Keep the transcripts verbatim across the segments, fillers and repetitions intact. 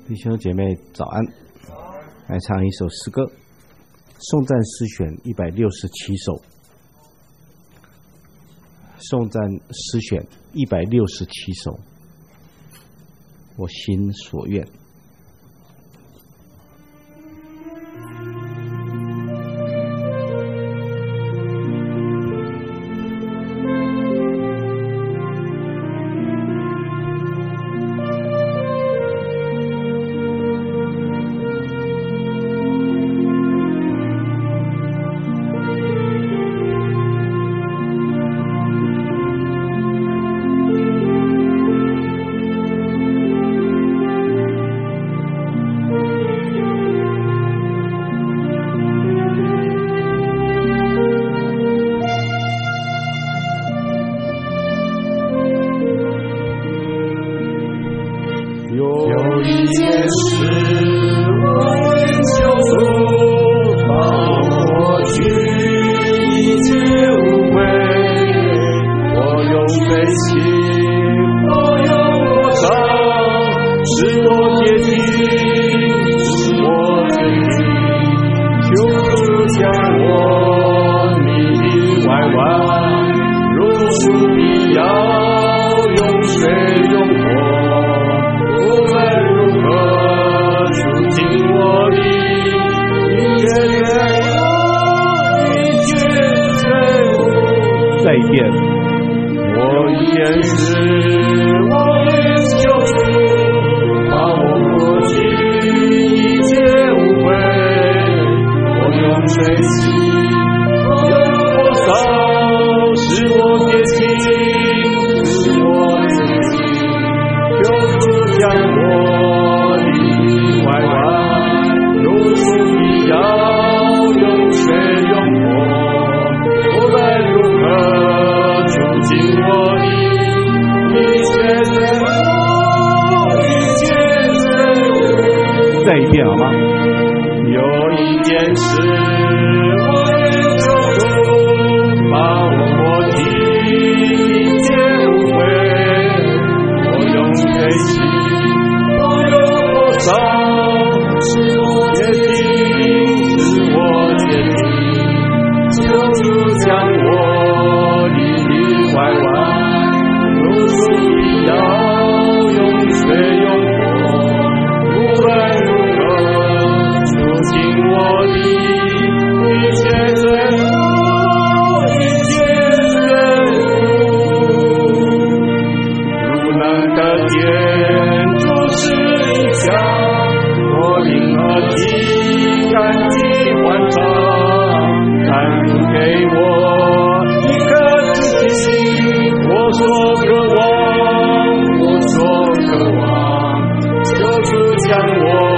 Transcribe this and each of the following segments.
弟兄姐妹早安，来唱一首诗歌，颂赞诗选一百六十七首，颂赞诗选一百六十七首，我心所愿。再一遍好吗？有一件事我愿求主，把我过去一切无悔，我用决心，我用多少，是我决定，是我决定，求主将我里里外外，如水一样，用水用火，无论尽我的一切罪恶，一切罪恶，如能得见主是一家，我灵和体感激欢畅，但给我一颗知心，我所渴望，我所渴望，求主将我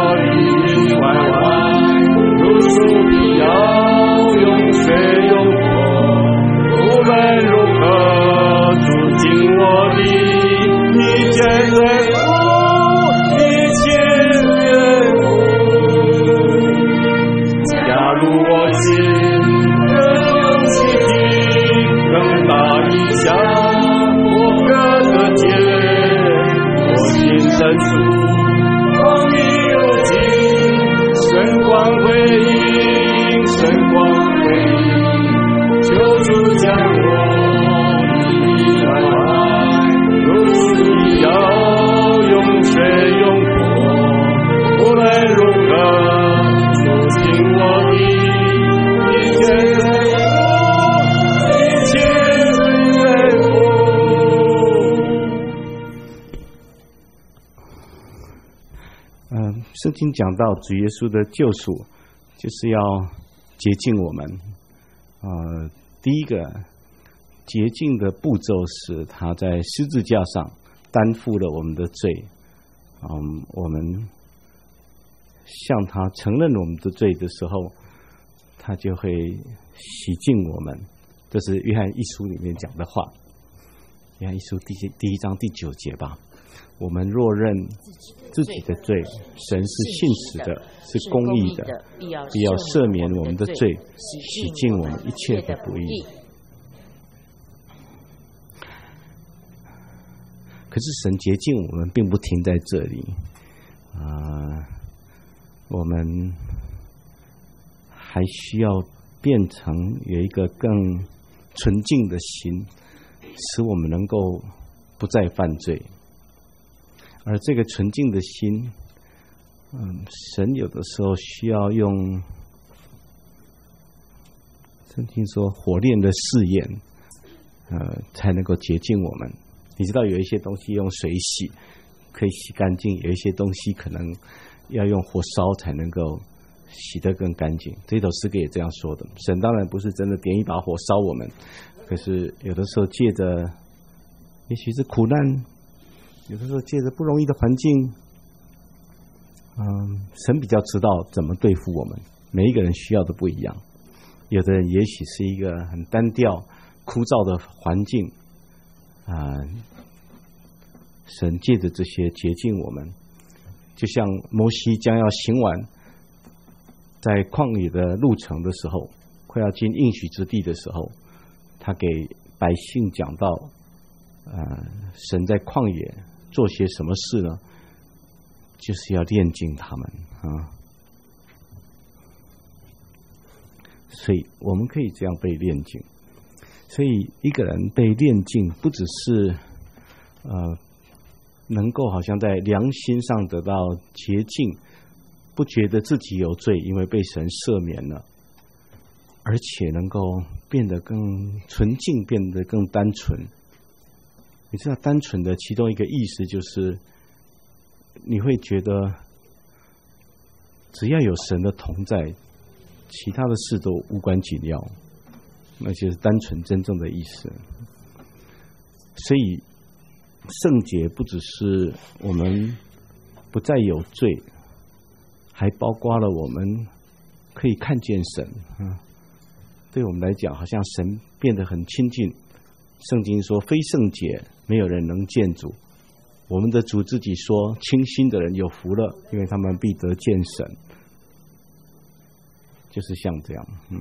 圣经讲到主耶稣的救赎，就是要洁净我们。呃，第一个洁净的步骤是他在十字架上担负了我们的罪。嗯，我们向他承认我们的罪的时候，他就会洗净我们。这是约翰一书里面讲的话。约翰一书第第一章第九节吧。我们若认自己的罪，神是信实的，是公义的，必要赦免我们的罪，洗净我们一切的不义。可是神洁净我们并不停在这里， 呃，我们还需要变成有一个更纯净的心，使我们能够不再犯罪。而这个纯净的心，嗯，神有的时候需要用圣经说火炼的试验，呃，才能够洁净我们。你知道有一些东西用水洗可以洗干净，有一些东西可能要用火烧才能够洗得更干净。这首诗歌也这样说的。神当然不是真的点一把火烧我们，可是有的时候借着也许是苦难，有的时候借着不容易的环境，嗯，神比较知道怎么对付我们。每一个人需要的不一样，有的人也许是一个很单调枯燥的环境啊、呃，神借着这些洁净我们，就像摩西将要行完在旷野的路程的时候，快要进应许之地的时候，他给百姓讲到，呃，神在旷野做些什么事呢？就是要炼净他们啊。所以我们可以这样被炼净。所以一个人被炼净，不只是呃能够好像在良心上得到洁净，不觉得自己有罪，因为被神赦免了，而且能够变得更纯净，变得更单纯。你知道单纯的其中一个意思就是你会觉得只要有神的同在，其他的事都无关紧要，那就是单纯真正的意思。所以圣洁不只是我们不再有罪，还包括了我们可以看见神啊。对我们来讲，好像神变得很亲近。圣经说非圣洁没有人能见主，我们的主自己说清心的人有福了，因为他们必得见神。就是像这样，嗯，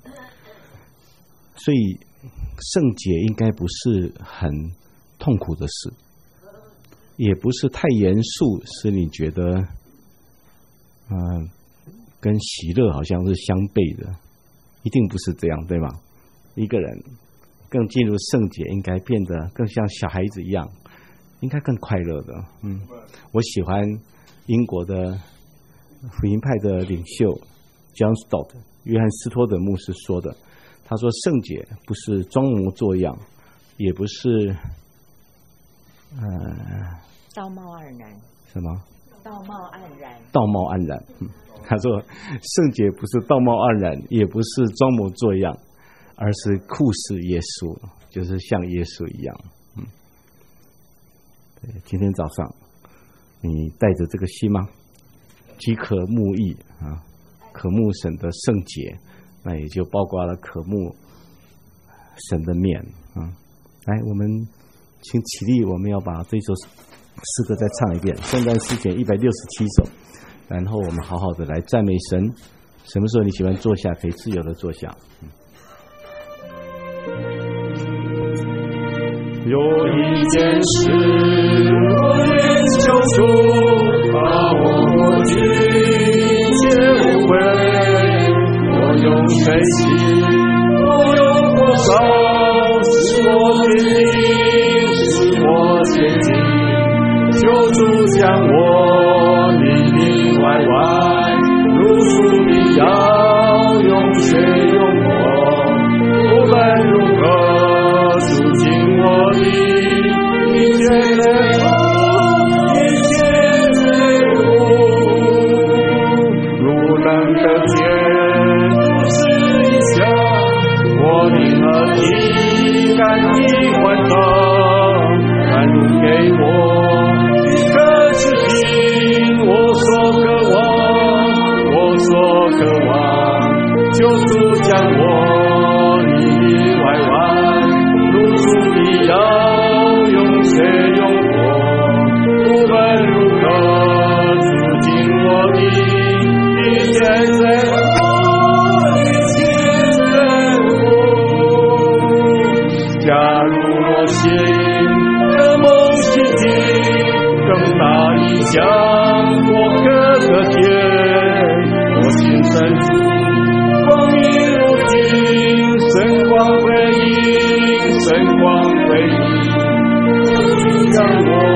所以圣洁应该不是很痛苦的事，也不是太严肃，使你觉得呃跟喜乐好像是相悖的，一定不是这样，对吗？一个人更进入圣洁，应该变得更像小孩子一样，应该更快乐的。嗯，我喜欢英国的福音派的领袖 John Stott 约翰斯托德牧师说的，他说圣洁不是装模作样，也不是呃道貌岸然。 什么？ 道貌岸然。 道貌岸然。嗯，他说圣洁不是道貌岸然，也不是装模作样，而是酷似耶稣，就是像耶稣一样。嗯，对，今天早上你带着这个心吗？饥渴慕义啊，渴慕神的圣洁，那也就包括了渴慕神的面啊。来，我们请起立，我们要把这首诗歌再唱一遍，圣诞诗选一百六十七首，然后我们好好的来赞美神。什么时候你喜欢坐下，可以自由的坐下。嗯， 有一件事我愿求主，把我过去一切误会，我用谁心，我用多少，使我坚定，使我前进，求主将我里里外外如主你要用谁用我，无论如何赎尽我的一切的错，一切罪恶，如能得见不是一下，我灵和体感的欢乐，但如给我一个指引，我所渴望，我所渴望。 盛大异象，我个个天，我心深处光明如镜，神光辉映，神光辉映，让我